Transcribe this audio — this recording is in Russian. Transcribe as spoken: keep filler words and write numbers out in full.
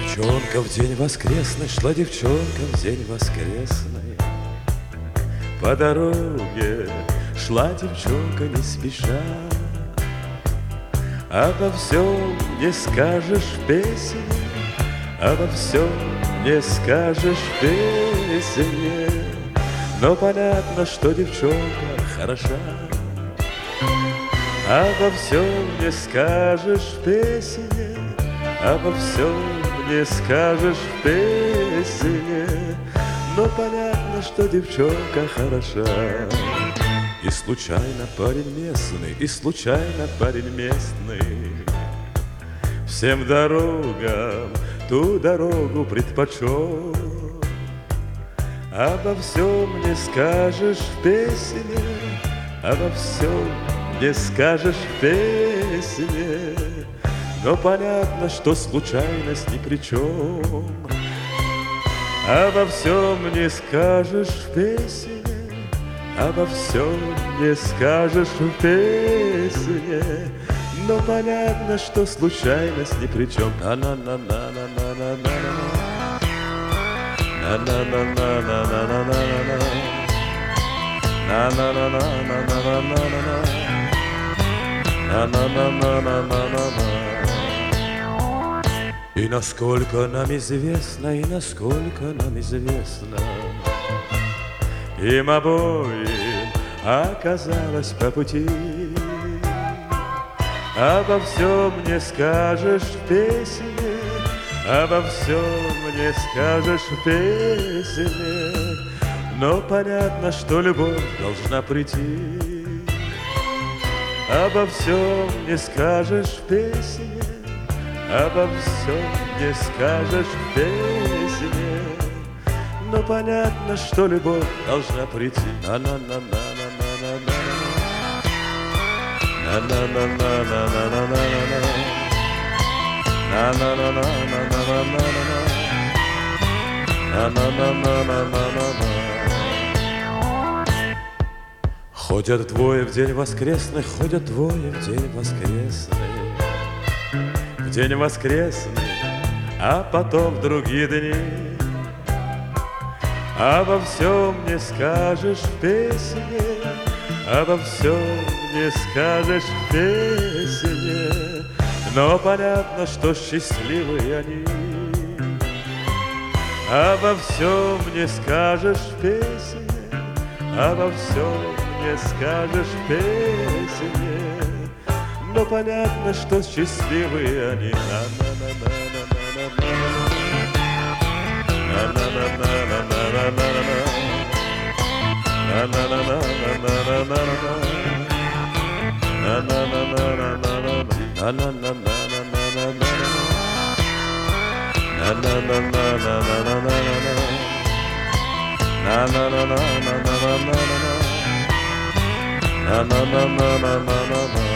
Девчонка в день воскресный, шла девчонка в день воскресный. По дороге шла девчонка не спеша. Обо всем не скажешь песни, обо всем не скажешь песни, но понятно, что девчонка хороша. Обо всем не скажешь песни, обо всем не скажешь песни, но понятно, что девчонка хороша. И случайно парень местный, и случайно парень местный всем дорогам ту дорогу предпочел. Обо всем не скажешь в песне, обо всем не скажешь в песне, но понятно, что случайность ни при чем. Обо всем не скажешь в песне, обо всем не скажешь в песне, но понятно, что случайность ни при чем. И насколько нам известно, и насколько нам известно, им обоим оказалось по пути. Обо всем не скажешь в песне, обо всем не скажешь в песне, но понятно, что любовь должна прийти. Обо всем не скажешь в песне, обо всем не скажешь в песне, но понятно, что любовь должна прийти. Ходят двое в день воскресный, ходят двое в день воскресный, в день воскресный, а потом в другие дни. Обо всем не скажешь в песне, обо всем не скажешь в песне, но понятно, что счастливы они. Обо всем не скажешь в песне, обо всем не скажешь в песне, но понятно, что счастливы они. Na na na na na na